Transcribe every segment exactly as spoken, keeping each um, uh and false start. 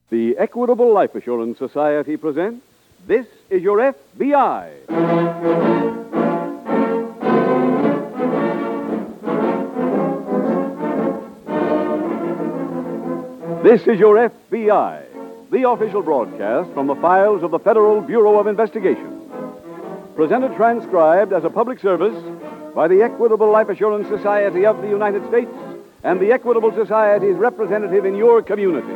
The Equitable Life Assurance Society presents This Is Your F B I. This is Your F B I, the official broadcast from the files of the Federal Bureau of Investigation. Presented transcribed as a public service by the Equitable Life Assurance Society of the United States and the Equitable Society's representative in your community.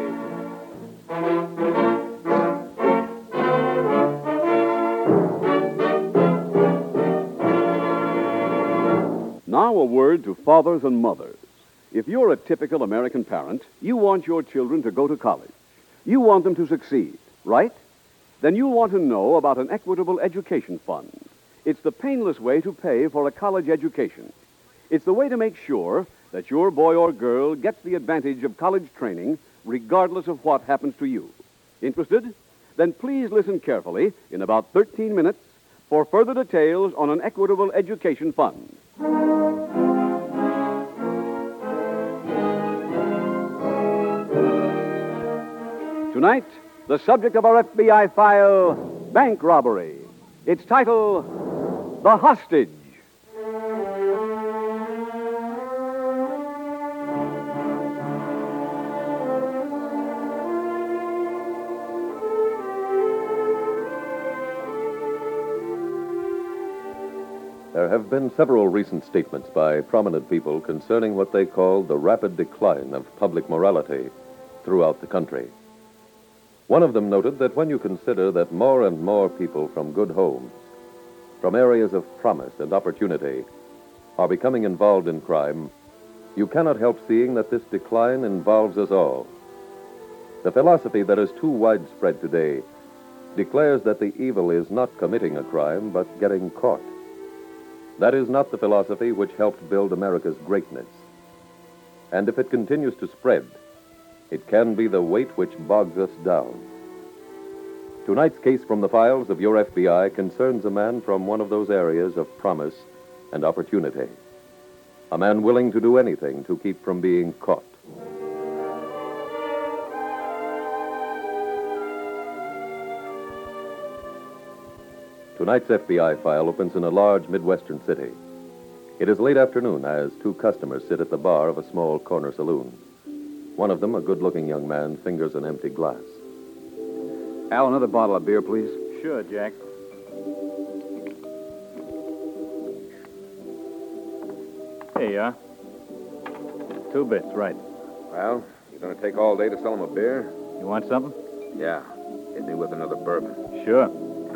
Now a word to fathers and mothers. If you're a typical American parent, you want your children to go to college. You want them to succeed, right? Then you'll want to know about an Equitable Education Fund. It's the painless way to pay for a college education. It's the way to make sure that your boy or girl gets the advantage of college training regardless of what happens to you. Interested? Then please listen carefully in about thirteen minutes for further details on an Equitable Education Fund. Tonight, the subject of our F B I file, bank robbery. Its title, The Hostage. There have been several recent statements by prominent people concerning what they call the rapid decline of public morality throughout the country. One of them noted that when you consider that more and more people from good homes, from areas of promise and opportunity, are becoming involved in crime, you cannot help seeing that this decline involves us all. The philosophy that is too widespread today declares that the evil is not committing a crime, but getting caught. That is not the philosophy which helped build America's greatness. And if it continues to spread, it can be the weight which bogs us down. Tonight's case from the files of your F B I concerns a man from one of those areas of promise and opportunity. A man willing to do anything to keep from being caught. Tonight's F B I file opens in a large Midwestern city. It is late afternoon as two customers sit at the bar of a small corner saloon. One of them, a good-looking young man, fingers an empty glass. Al, another bottle of beer, please. Sure, Jack. Here you are. Two bits, right. Well, you going to take all day to sell him a beer? You want something? Yeah. Hit me with another bourbon. Sure.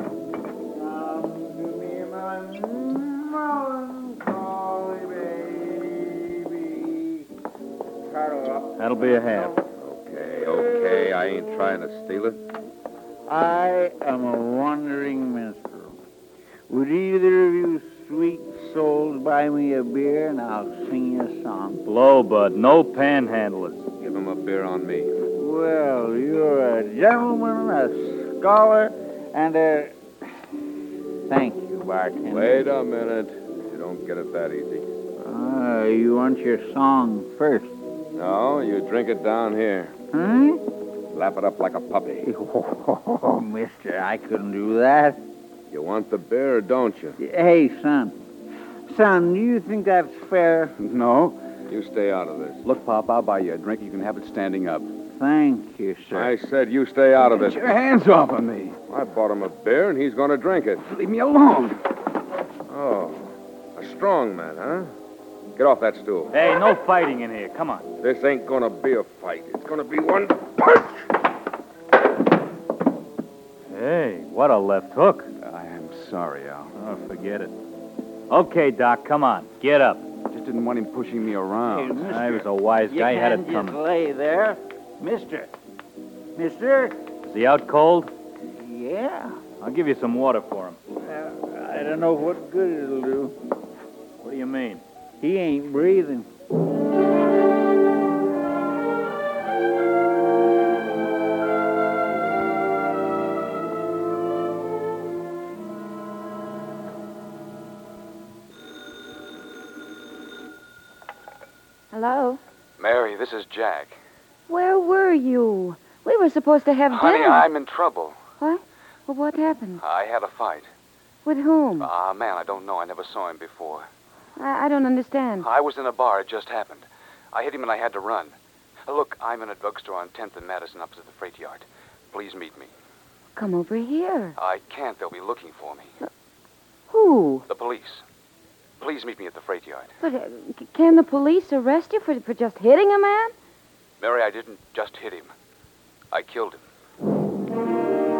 That'll be a half. Okay, okay. I ain't trying to steal it. I am a wandering minstrel. Would either of you sweet souls buy me a beer and I'll sing you a song? Blow, bud. No panhandlers. Give him a beer on me. Well, you're a gentleman, a scholar, and a... Thank you, bartender. Wait a minute. You don't get it that easy. Ah, you want your song first. No, you drink it down here. Huh? Lap it up like a puppy. Oh, mister, I couldn't do that. You want the beer, don't you? Hey, son. Son, do you think that's fair? No. You stay out of this. Look, Pop, I'll buy you a drink. You can have it standing up. Thank you, sir. I said you stay out of Get it. your hands off of me. I bought him a beer, and he's going to drink it. Leave me alone. Oh, a strong man, huh? Get off that stool. Hey, no fighting in here. Come on. This ain't going to be a fight. It's going to be one punch. Hey, what a left hook. I am sorry, Al. Oh, forget it. Okay, Doc, come on. Get up. Just didn't want him pushing me around. Hey, mister, I was a wise you guy. Had can't it just coming. lay there. Mister. Mister? Is he out cold? Yeah. I'll give you some water for him. Uh, I don't know what good it'll do. What do you mean? He ain't breathing. Hello? Mary, this is Jack. Where were you? We were supposed to have Honey, dinner. I'm in trouble. What? Well, what happened? I had a fight. With whom? Ah, man, I don't know. I never saw him before. I, I don't understand. I was in a bar. It just happened. I hit him and I had to run. Uh, Look, I'm in a drugstore on tenth and Madison opposite the freight yard. Please meet me. Come over here. I can't. They'll be looking for me. Who? The police. Please meet me at the freight yard. But uh, c- can the police arrest you for, for just hitting a man? Mary, I didn't just hit him. I killed him.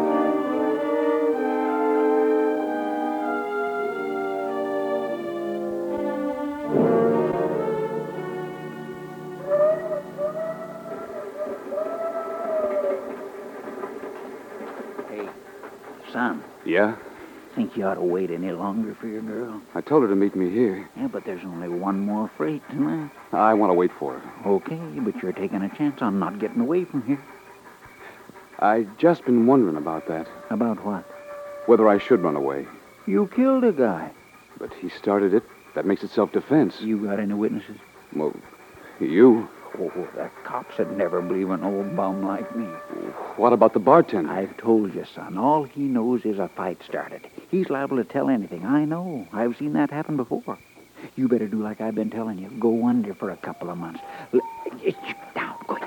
Hey, son, Yeah? think you ought to wait any longer for your girl? I told her to meet me here. Yeah, but there's only one more freight tonight. I want to wait for her. Okay, but you're taking a chance on not getting away from here. I just been wondering about that. About what? Whether I should run away. You killed a guy. But he started it. That makes it self-defense. You got any witnesses? Well, you. Oh, the cops would never believe an old bum like me. What about the bartender? I've told you, son. All he knows is a fight started. He's liable to tell anything. I know. I've seen that happen before. You better do like I've been telling you. Go under for a couple of months. L- Now, quick.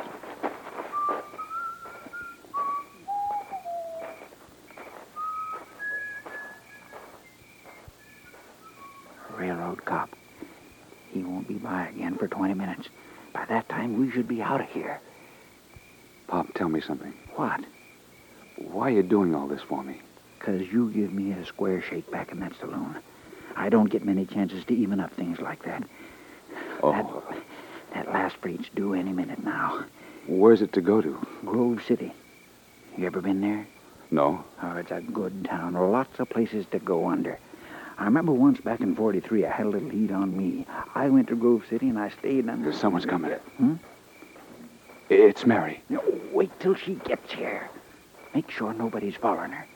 Railroad cop. He won't be by again for twenty minutes. By that time, we should be out of here. Pop, tell me something. What? Why are you doing all this for me? 'Cause you give me a square shake back in that saloon. I don't get many chances to even up things like that. Oh. That, that last freight's due any minute now. Where's it to go to? Grove City. You ever been there? No. Oh, it's a good town. Lots of places to go under. I remember once back in forty-three, I had a little heat on me. I went to Grove City and I stayed under... Someone's coming. Hmm? It's Mary. No, wait till she gets here. Make sure nobody's following her.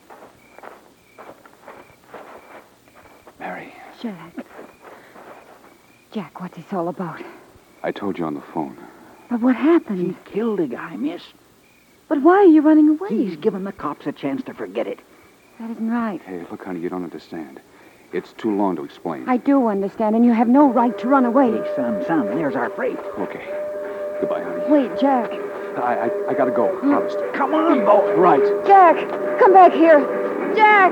Mary, Jack. Jack, what's this all about? I told you on the phone. But what happened? He killed a guy, miss. But why are you running away? He's given the cops a chance to forget it. That isn't right. Hey, look, honey, you don't understand. It's too long to explain. I do understand, and you have no right to run away. Hey, son, son, there's our freight. Okay. Goodbye, honey. Wait, Jack. I, I, I gotta go. Promised. Come on, boy. Right. Jack, come back here. Jack!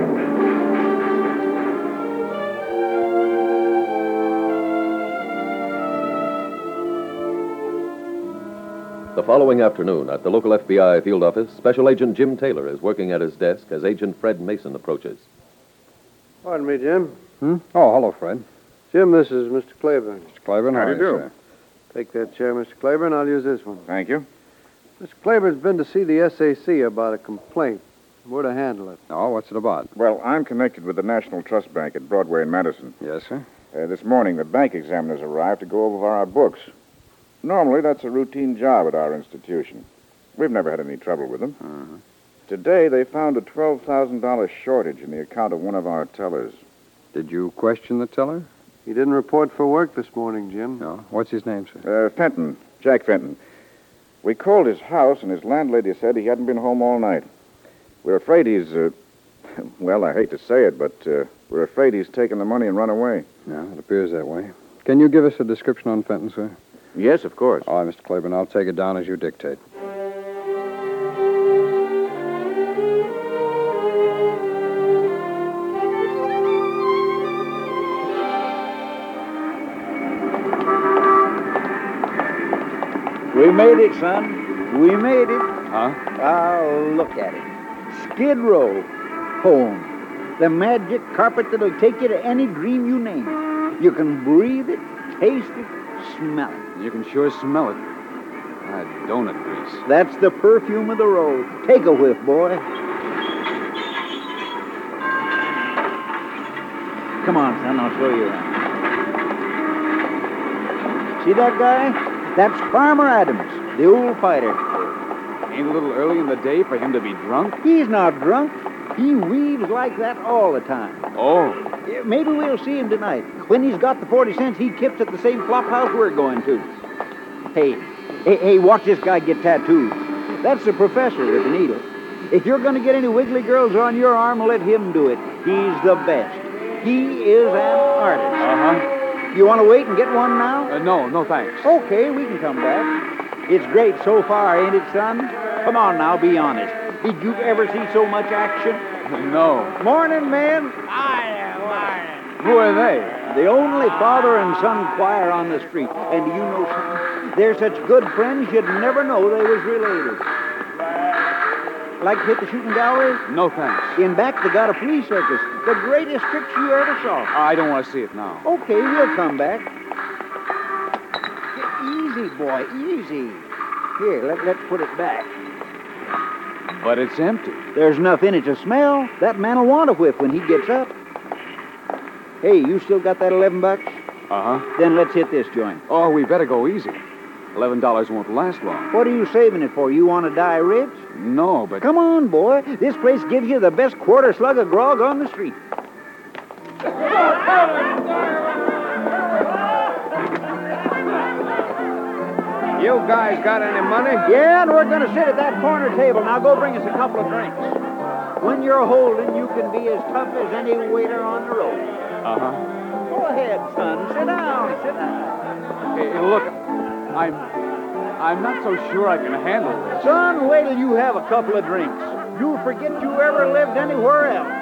The following afternoon, at the local F B I field office, Special Agent Jim Taylor is working at his desk as Agent Fred Mason approaches. Pardon me, Jim. Hmm? Oh, hello, Fred. Jim, this is Mister Claiborne. Mister Claiborne, How how do you are do? sir? Take that chair, Mister Claiborne. I'll use this one. Thank you. Mister Claiborne's been to see the S A C about a complaint. Where to handle it? Oh, what's it about? Well, I'm connected with the National Trust Bank at Broadway and Madison. Yes, sir. Uh, this morning, the bank examiners arrived to go over our books. Normally, that's a routine job at our institution. We've never had any trouble with them. Uh-huh. Today, they found a twelve thousand dollars shortage in the account of one of our tellers. Did you question the teller? He didn't report for work this morning, Jim. No. What's his name, sir? Uh, Fenton, Jack Fenton. We called his house, and his landlady said he hadn't been home all night. We're afraid he's, uh, well, I hate to say it, but uh, we're afraid he's taken the money and run away. Yeah, it appears that way. Can you give us a description on Fenton, sir? Yes, of course. All right, Mister Claiborne, I'll take it down as you dictate. We made it, son. We made it. Huh? Oh, look at it. Skid Row. Home. The magic carpet that'll take you to any dream you name. You can breathe it, taste it, smell it. You can sure smell it. That donut grease. That's the perfume of the road. Take a whiff, boy. Come on, son, I'll show you around. See that guy? That's Farmer Adams, the old fighter. Ain't a little early in the day for him to be drunk? He's not drunk. He weaves like that all the time. Oh. Yeah, maybe we'll see him tonight. When he's got the forty cents, he kips at the same flop house we're going to. Hey, hey, hey, watch this guy get tattooed. That's the professor with the needle. If you're going to get any wiggly girls on your arm, let him do it. He's the best. He is an artist. Uh-huh. You want to wait and get one now? Uh, no, no thanks. Okay, we can come back. It's great so far, ain't it, son? Come on now, be honest. Did you ever see so much action? No. Morning, men. Who are they? The only father and son choir on the street. And do you know something? They're such good friends you'd never know they was related. Like to hit the shooting gallery? No thanks. In back, they got a flea circus. The greatest tricks you ever saw. I don't want to see it now. Okay, we'll come back. Easy, boy, easy. Here, let, let's put it back. But it's empty. There's enough in it to smell. That man'll want a whiff when he gets up. Hey, you still got that eleven bucks? Uh-huh. Then let's hit this joint. Oh, we better go easy. Eleven dollars won't last long. What are you saving it for? You want to die rich? No, but... Come on, boy. This place gives you the best quarter slug of grog on the street. You guys got any money? Yeah, and we're going to sit at that corner table. Now go bring us a couple of drinks. When you're holding, you can be as tough as any waiter on the road. Uh-huh. Go ahead, son. Sit down. Sit down. Hey, look, I'm... I'm not so sure I can handle this. Son, wait till you have a couple of drinks. You'll forget you ever lived anywhere else.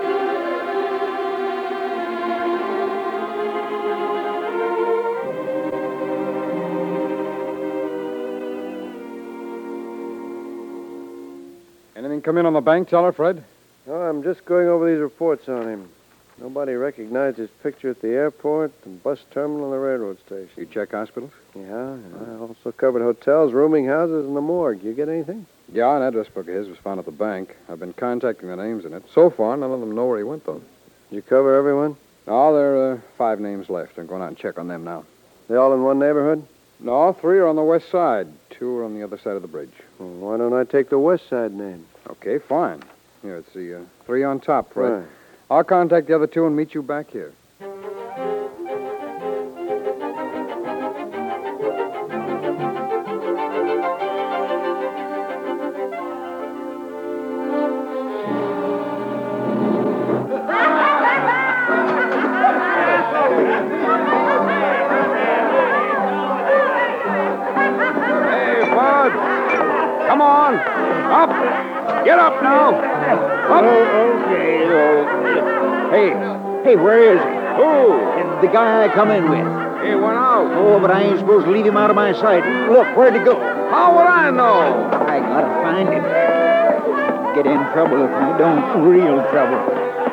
Anything come in on the bank teller, Fred? Oh, I'm just going over these reports on him. Nobody recognized his picture at the airport, the bus terminal, and the railroad station. You check hospitals? Yeah, I also covered hotels, rooming houses, and the morgue. You get anything? Yeah, an address book of his was found at the bank. I've been contacting the names in it. So far, none of them know where he went, though. You cover everyone? No, there are uh, five names left. I'm going out and check on them now. They all in one neighborhood? No, three are on the west side. Two are on the other side of the bridge. Well, why don't I take the west side name? Okay, fine. Here, it's the uh, three on top, Fred. Right. I'll contact the other two and meet you back here. Hey, Bud! Come on! Up! Get up now! Up! Oh, okay, okay. Hey, hey, where is he? Who? The guy I come in with. He went out. Oh, but I ain't supposed to leave him out of my sight. Look, where'd he go? How would I know? I gotta find him. Get in trouble if I don't. Real trouble.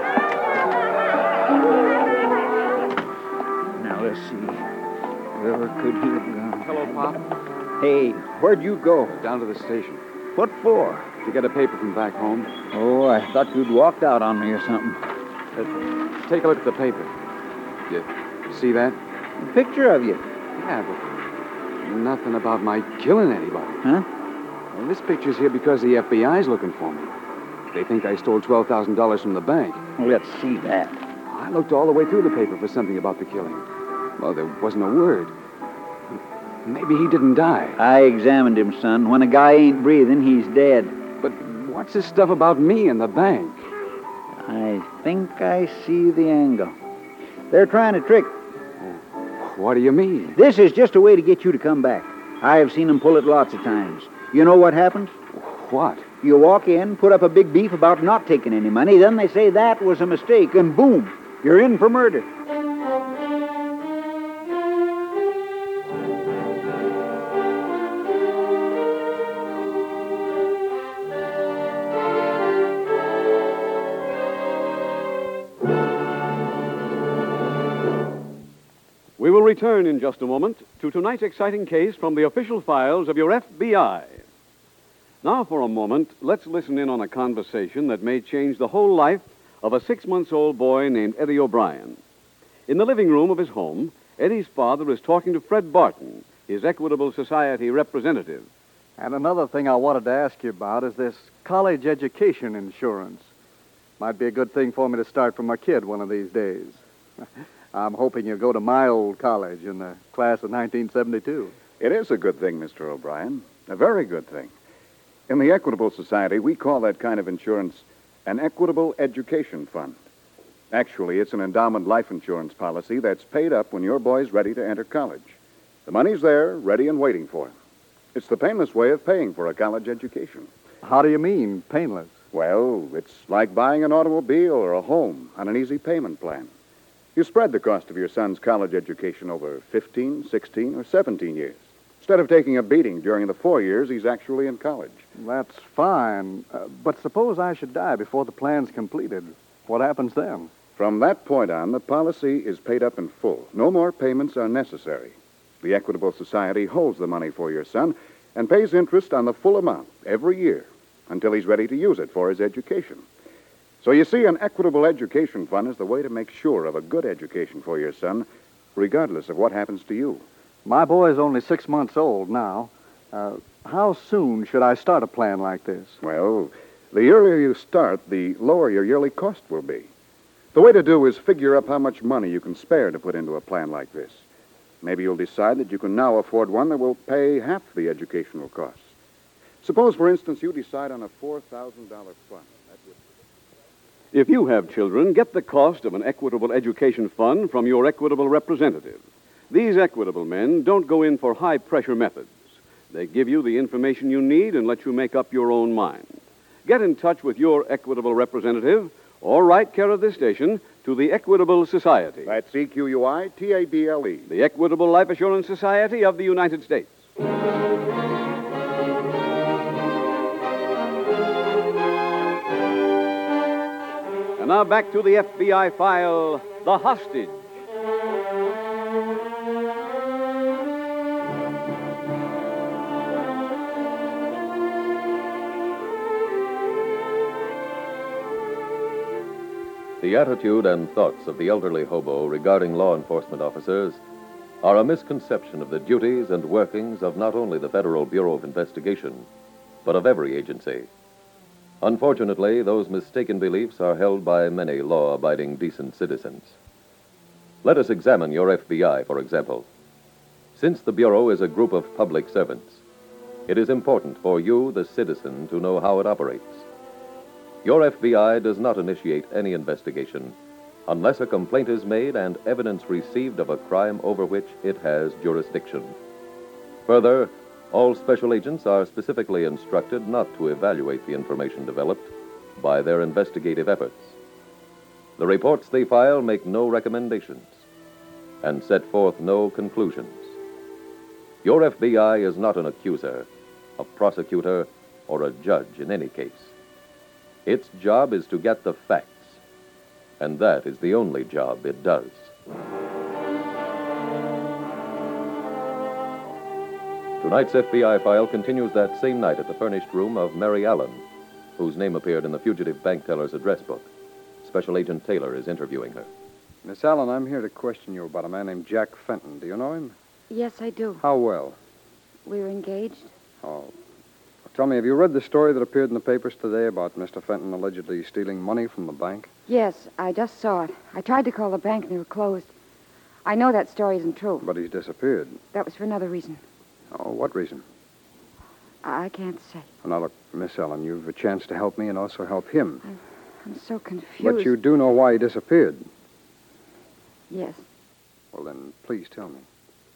Now, let's see. Where could he have gone? Hello, Pop. Hey, where'd you go? Down to the station. What for? To get a paper from back home. Oh, I thought you'd walked out on me or something. Uh, take a look at the paper. You see that? A picture of you. Yeah, but nothing about my killing anybody. Huh? Well, this picture's here because the F B I's looking for me. They think I stole twelve thousand dollars from the bank. Well, let's see that. I looked all the way through the paper for something about the killing. Well, there wasn't a word. Maybe he didn't die. I examined him, son. When a guy ain't breathing, he's dead. But what's this stuff about me and the bank? I think I see the angle. They're trying to trick. What do you mean? This is just a way to get you to come back. I've seen them pull it lots of times. You know what happens? What? You walk in, put up a big beef about not taking any money, then they say that was a mistake, and boom, you're in for murder. We will return in just a moment to tonight's exciting case from the official files of your F B I. Now, for a moment, let's listen in on a conversation that may change the whole life of a six-month-old boy named Eddie O'Brien. In the living room of his home, Eddie's father is talking to Fred Barton, his Equitable Society representative. And another thing I wanted to ask you about is this college education insurance. Might be a good thing for me to start for my kid one of these days. I'm hoping you'll go to my old college in the class of nineteen seventy-two. It is a good thing, Mister O'Brien. A very good thing. In the Equitable Society, we call that kind of insurance an Equitable Education Fund. Actually, it's an endowment life insurance policy that's paid up when your boy's ready to enter college. The money's there, ready and waiting for him. It's the painless way of paying for a college education. How do you mean, painless? Well, it's like buying an automobile or a home on an easy payment plan. You spread the cost of your son's college education over fifteen, sixteen, or seventeen years, instead of taking a beating during the four years he's actually in college. That's fine. Uh, but suppose I should die before the plan's completed. What happens then? From that point on, the policy is paid up in full. No more payments are necessary. The Equitable Society holds the money for your son and pays interest on the full amount every year until he's ready to use it for his education. So you see, an Equitable Education Fund is the way to make sure of a good education for your son, regardless of what happens to you. My boy's only six months old now. Uh, how soon should I start a plan like this? Well, the earlier you start, the lower your yearly cost will be. The way to do is figure up how much money you can spare to put into a plan like this. Maybe you'll decide that you can now afford one that will pay half the educational costs. Suppose, for instance, you decide on a four thousand dollars fund. That would... If you have children, get the cost of an Equitable Education Fund from your Equitable representative. These Equitable men don't go in for high-pressure methods. They give you the information you need and let you make up your own mind. Get in touch with your Equitable representative or write care of this station to the Equitable Society. That's E Q U I T A B L E. The Equitable Life Assurance Society of the United States. And now back to the F B I file, The Hostage. The attitude and thoughts of the elderly hobo regarding law enforcement officers are a misconception of the duties and workings of not only the Federal Bureau of Investigation, but of every agency. Unfortunately, those mistaken beliefs are held by many law-abiding, decent citizens. Let us examine your F B I, for example. Since the Bureau is a group of public servants, it is important for you, the citizen, to know how it operates. Your F B I does not initiate any investigation unless a complaint is made and evidence received of a crime over which it has jurisdiction. Further, all special agents are specifically instructed not to evaluate the information developed by their investigative efforts. The reports they file make no recommendations and set forth no conclusions. Your F B I is not an accuser, a prosecutor, or a judge in any case. Its job is to get the facts, and that is the only job it does. Tonight's F B I file continues that same night at the furnished room of Mary Allen, whose name appeared in the fugitive bank teller's address book. Special Agent Taylor is interviewing her. Miss Allen, I'm here to question you about a man named Jack Fenton. Do you know him? Yes, I do. How well? We were engaged. Oh. Tell me, have you read the story that appeared in the papers today about Mister Fenton allegedly stealing money from the bank? Yes, I just saw it. I tried to call the bank and they were closed. I know that story isn't true. But he's disappeared. That was for another reason. Oh, what reason? I can't say. Well, now, look, Miss Allen, you've a chance to help me and also help him. I'm, I'm so confused. But you do know why he disappeared? Yes. Well, then, please tell me.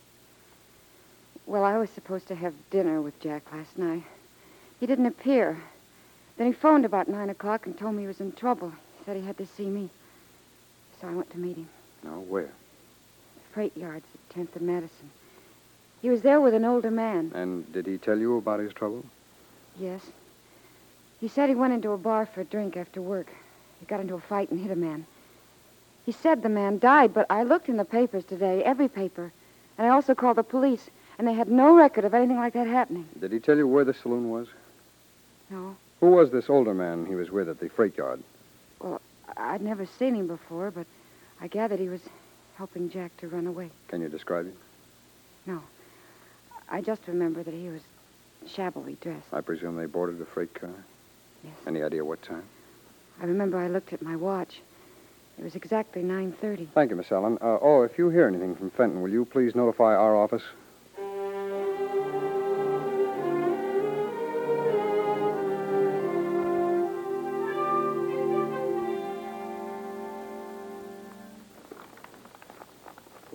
Well, I was supposed to have dinner with Jack last night. He didn't appear. Then he phoned about nine o'clock and told me he was in trouble. He said he had to see me. So I went to meet him. No, where? The freight yards at tenth and Madison. He was there with an older man. And did he tell you about his trouble? Yes. He said he went into a bar for a drink after work. He got into a fight and hit a man. He said the man died, but I looked in the papers today, every paper, and I also called the police, and they had no record of anything like that happening. Did he tell you where the saloon was? No. Who was this older man he was with at the freight yard? Well, I'd never seen him before, but I gathered he was helping Jack to run away. Can you describe him? No. I just remember that he was shabbily dressed. I presume they boarded a freight car? Yes. Any idea what time? I remember I looked at my watch. It was exactly nine thirty. Thank you, Miss Allen. Uh, oh, if you hear anything from Fenton, will you please notify our office?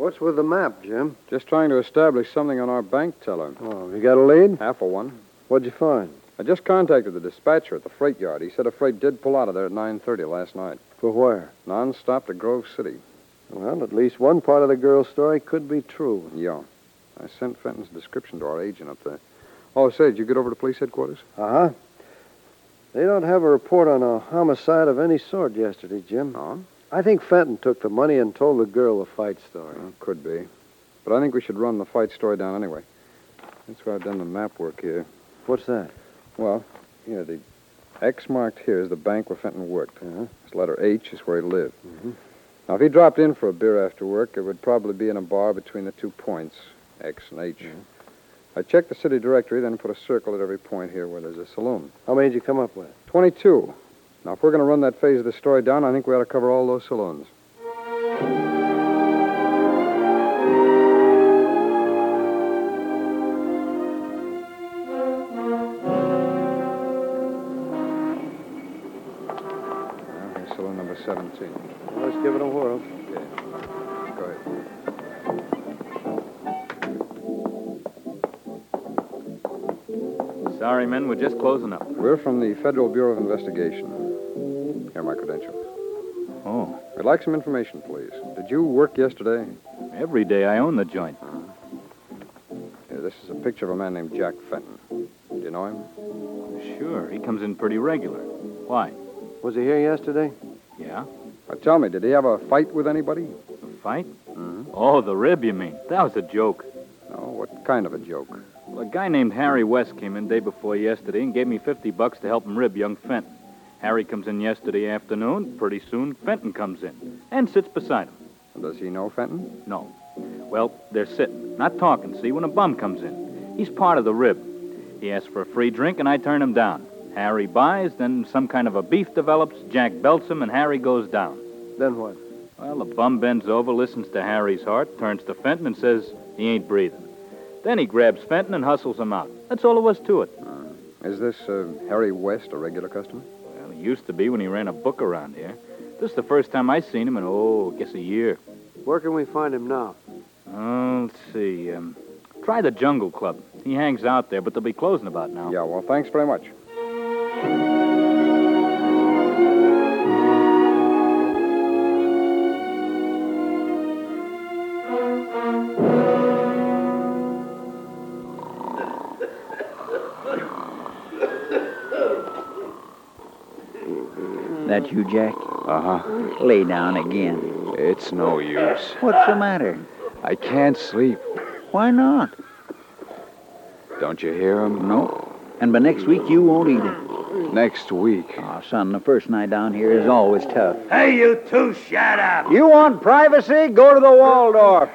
What's with the map, Jim? Just trying to establish something on our bank teller. Oh, you got a lead? Half of one. What'd you find? I just contacted the dispatcher at the freight yard. He said a freight did pull out of there at nine thirty last night. For where? Non-stop to Grove City. Well, at least one part of the girl's story could be true. Yeah. I sent Fenton's description to our agent up there. Oh, say, did you get over to police headquarters? Uh-huh. They don't have a report on a homicide of any sort yesterday, Jim. Oh? I think Fenton took the money and told the girl the fight story. Well, could be. But I think we should run the fight story down anyway. That's why I've done the map work here. What's that? Well, here, the X marked here is the bank where Fenton worked. Uh-huh. This letter H is where he lived. Mm-hmm. Now, if he dropped in for a beer after work, it would probably be in a bar between the two points, X and H. Mm-hmm. I checked the city directory, then put a circle at every point here where there's a saloon. How many did you come up with? twenty-two. Now, if we're going to run that phase of the story down, I think we ought to cover all those saloons. Well, here's saloon number seventeen. Well, let's give it a whirl. Okay. Go ahead. Sorry, men, we're just closing up. We're from the Federal Bureau of Investigation. Here are my credentials. Oh, I'd like some information, please. Did you work yesterday? every day I own the joint. Here, this is a picture of a man named Jack Fenton. Do you know him? Sure, he comes in pretty regular. Why? Was he here yesterday? Yeah? Now, tell me, did he have a fight with anybody? A fight? Mm-hmm. Oh, the rib, you mean? That was a joke. Oh, what kind of a joke? Well, a guy named Harry West came in day before yesterday and gave me fifty bucks to help him rib young Fenton. Harry comes in yesterday afternoon. Pretty soon, Fenton comes in and sits beside him. Does he know Fenton? No. Well, they're sitting, not talking, see, when a bum comes in. He's part of the rib. He asks for a free drink, and I turn him down. Harry buys, then some kind of a beef develops, Jack belts him, and Harry goes down. Then what? Well, the bum bends over, listens to Harry's heart, turns to Fenton, and says he ain't breathing. Then he grabs Fenton and hustles him out. That's all there was to it. Uh, is this uh, Harry West a regular customer? Well, he used to be when he ran a book around here. This is the first time I seen him in, oh, I guess a year. Where can we find him now? Oh, let's see. Um, try the Jungle Club. He hangs out there, but they'll be closing about now. Yeah, well, thanks very much. That you, Jack? Uh-huh. Lay down again. It's no use. What's the matter? I can't sleep. Why not? Don't you hear him? No. And by next week, you won't either. Next week. Oh, son, the first night down here is always tough. Hey, you two, shut up. You want privacy? Go to the Waldorf.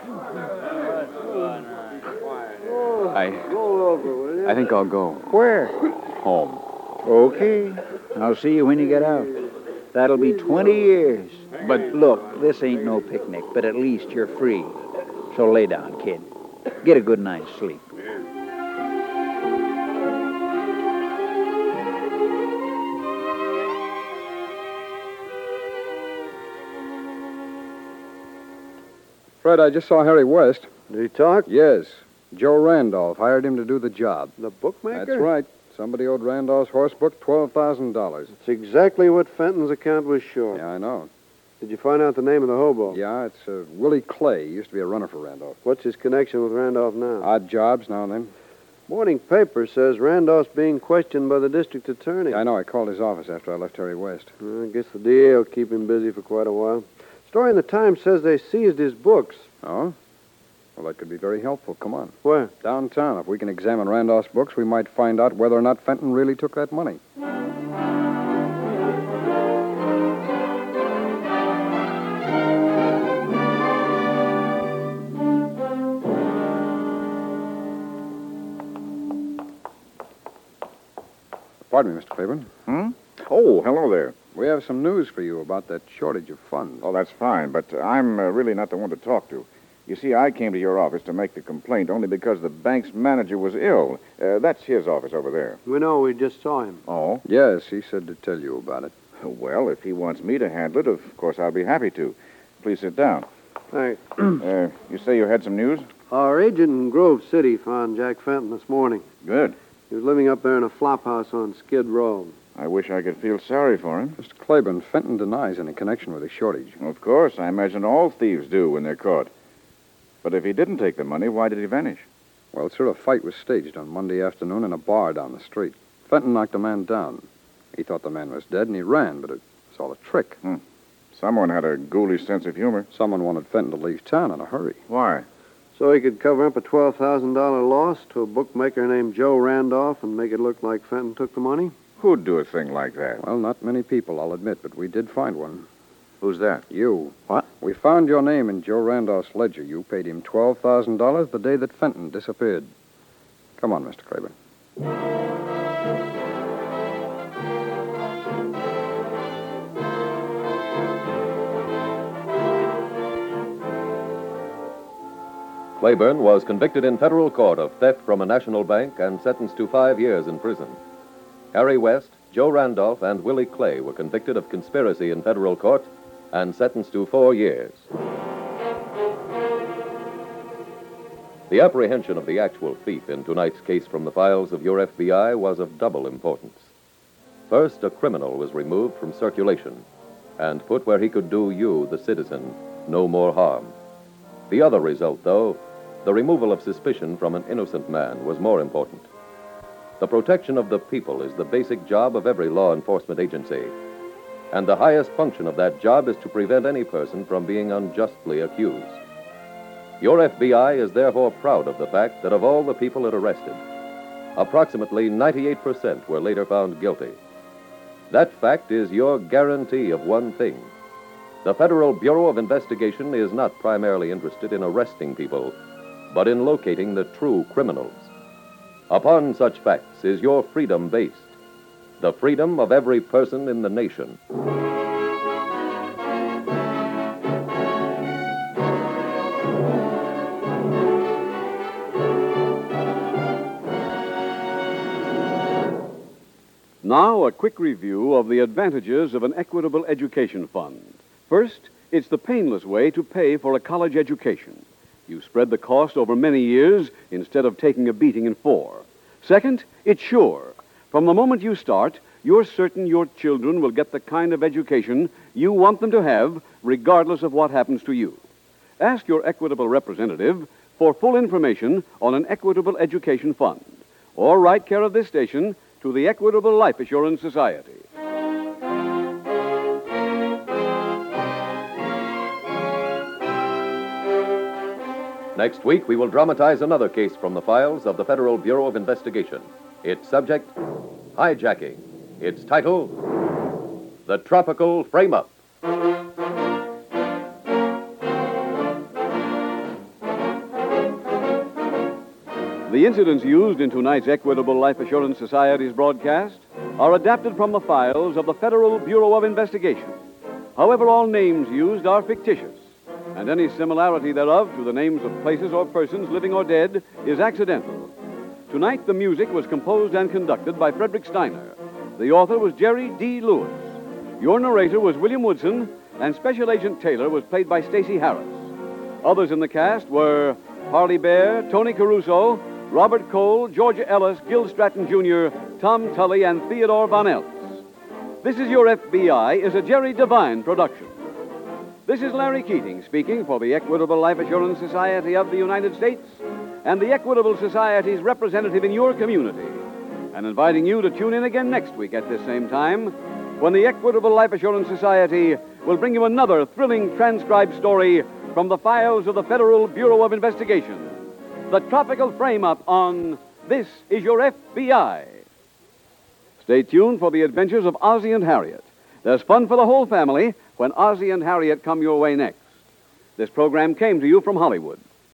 I, I think I'll go. Where? Home. Okay. I'll see you when you get out. That'll be twenty years. But look, this ain't no picnic, but at least you're free. So lay down, kid. Get a good night's sleep. Fred, I just saw Harry West. Did he talk? Yes. Joe Randolph hired him to do the job. The bookmaker? That's right. Somebody owed Randolph's horse book twelve thousand dollars. It's exactly what Fenton's account was showing. Yeah, I know. Did you find out the name of the hobo? Yeah, it's uh, Willie Clay. He used to be a runner for Randolph. What's his connection with Randolph now? Odd jobs now and then. Morning paper says Randolph's being questioned by the district attorney. Yeah, I know. I called his office after I left Harry West. Well, I guess the D A will keep him busy for quite a while. Story in the Times says they seized his books. Oh? Well, that could be very helpful. Come on. Where? Downtown. If we can examine Randolph's books, we might find out whether or not Fenton really took that money. Pardon me, Mister Claiborne. Hmm? Oh, hello there. We have some news for you about that shortage of funds. Oh, that's fine, but I'm uh, really not the one to talk to. You see, I came to your office to make the complaint only because the bank's manager was ill. Uh, that's his office over there. We know. We just saw him. Oh? Yes, he said to tell you about it. Well, if he wants me to handle it, of course I'll be happy to. Please sit down. Thanks. uh, you say you had some news? Our agent in Grove City found Jack Fenton this morning. Good. He was living up there in a flop house on Skid Row. I wish I could feel sorry for him. Mister Claiborne, Fenton denies any connection with the shortage. Of course. I imagine all thieves do when they're caught. But if he didn't take the money, why did he vanish? Well, sir, a fight was staged on Monday afternoon in a bar down the street. Fenton knocked a man down. He thought the man was dead, and he ran, but it was all a trick. Hmm. Someone had a ghoulish sense of humor. Someone wanted Fenton to leave town in a hurry. Why? So he could cover up a twelve thousand dollars loss to a bookmaker named Joe Randolph and make it look like Fenton took the money? Who'd do a thing like that? Well, not many people, I'll admit, but we did find one. Who's that? You. What? We found your name in Joe Randolph's ledger. You paid him twelve thousand dollars the day that Fenton disappeared. Come on, Mister Claiborne. Claiborne was convicted in federal court of theft from a national bank and sentenced to five years in prison. Harry West, Joe Randolph, and Willie Clay were convicted of conspiracy in federal court and sentenced to four years. The apprehension of the actual thief in tonight's case from the files of your F B I was of double importance. First, a criminal was removed from circulation and put where he could do you, the citizen, no more harm. The other result, though, the removal of suspicion from an innocent man, was more important. The protection of the people is the basic job of every law enforcement agency, and the highest function of that job is to prevent any person from being unjustly accused. Your F B I is therefore proud of the fact that of all the people it arrested, approximately ninety-eight percent were later found guilty. That fact is your guarantee of one thing. The Federal Bureau of Investigation is not primarily interested in arresting people, but in locating the true criminals. Upon such facts is your freedom based, the freedom of every person in the nation. Now, a quick review of the advantages of an equitable education fund. First, it's the painless way to pay for a college education. You spread the cost over many years instead of taking a beating in four. Second, it's sure. From the moment you start, you're certain your children will get the kind of education you want them to have, regardless of what happens to you. Ask your equitable representative for full information on an equitable education fund, or write care of this station to the Equitable Life Assurance Society. Next week, we will dramatize another case from the files of the Federal Bureau of Investigation. Its subject, hijacking. Its title, The Tropical Frame-Up. The incidents used in tonight's Equitable Life Assurance Society's broadcast are adapted from the files of the Federal Bureau of Investigation. However, all names used are fictitious, and any similarity thereof to the names of places or persons, living or dead, is accidental. Tonight, the music was composed and conducted by Frederick Steiner. The author was Jerry D. Lewis. Your narrator was William Woodson, and Special Agent Taylor was played by Stacey Harris. Others in the cast were Harley Bear, Tony Caruso, Robert Cole, Georgia Ellis, Gil Stratton Junior, Tom Tully, and Theodore Von Eltz. This Is Your F B I is a Jerry Devine production. This is Larry Keating speaking for the Equitable Life Assurance Society of the United States and the Equitable Society's representative in your community, and inviting you to tune in again next week at this same time when the Equitable Life Assurance Society will bring you another thrilling transcribed story from the files of the Federal Bureau of Investigation. The Tropical Frame-Up on This Is Your F B I. Stay tuned for the adventures of Ozzie and Harriet. There's fun for the whole family when Ozzie and Harriet come your way next. This program came to you from Hollywood.